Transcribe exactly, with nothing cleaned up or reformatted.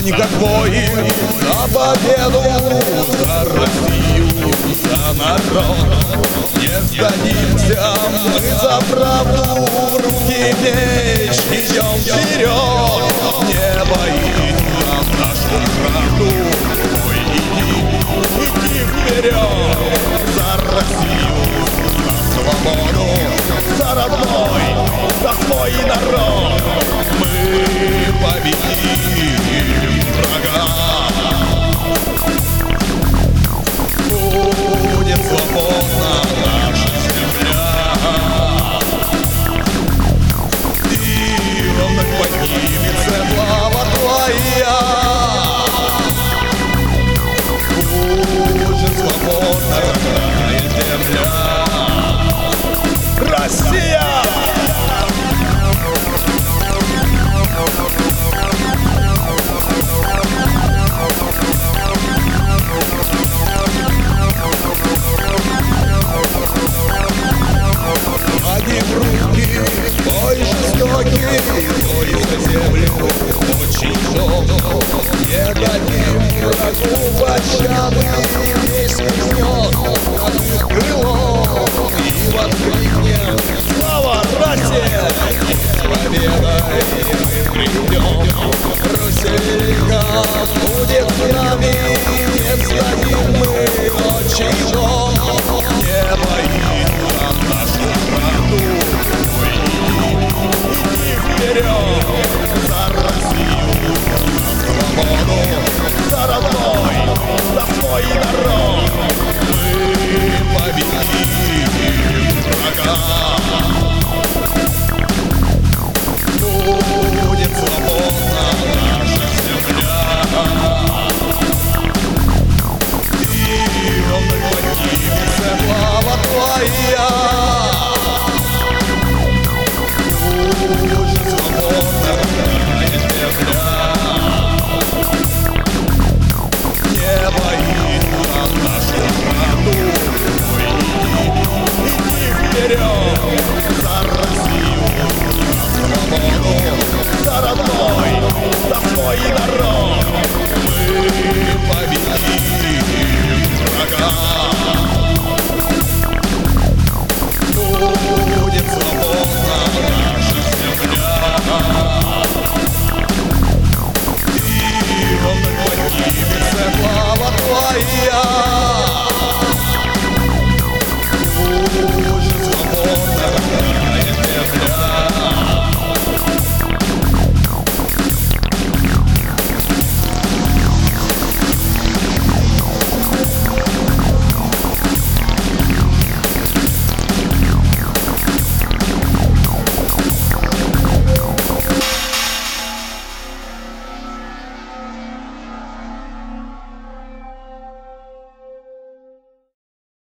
Встань, как воин, за победу, за Россию, за народ. Не сдадимся мы за правду, руки меч, идем вперед. Не боится нашу правду, ой, иди, иди вперед. За Россию, за свободу, за родной, за свой народ. Мы победим врага. Будет свободна наша земля, и вновь поднимется слава твоя. Будет свободна родная земля. Россия! Ой, жестокий, ой, за землю очень долго. Не дадим врагу пощады, весь миллион от их крыло. И воскликнем: слава России! С победой мы придем. Русь велика будет с нами, не сдадим мы очень долго. Не боится нашу правду, вперед! За Россию, за свободу, за родной, за свой народ.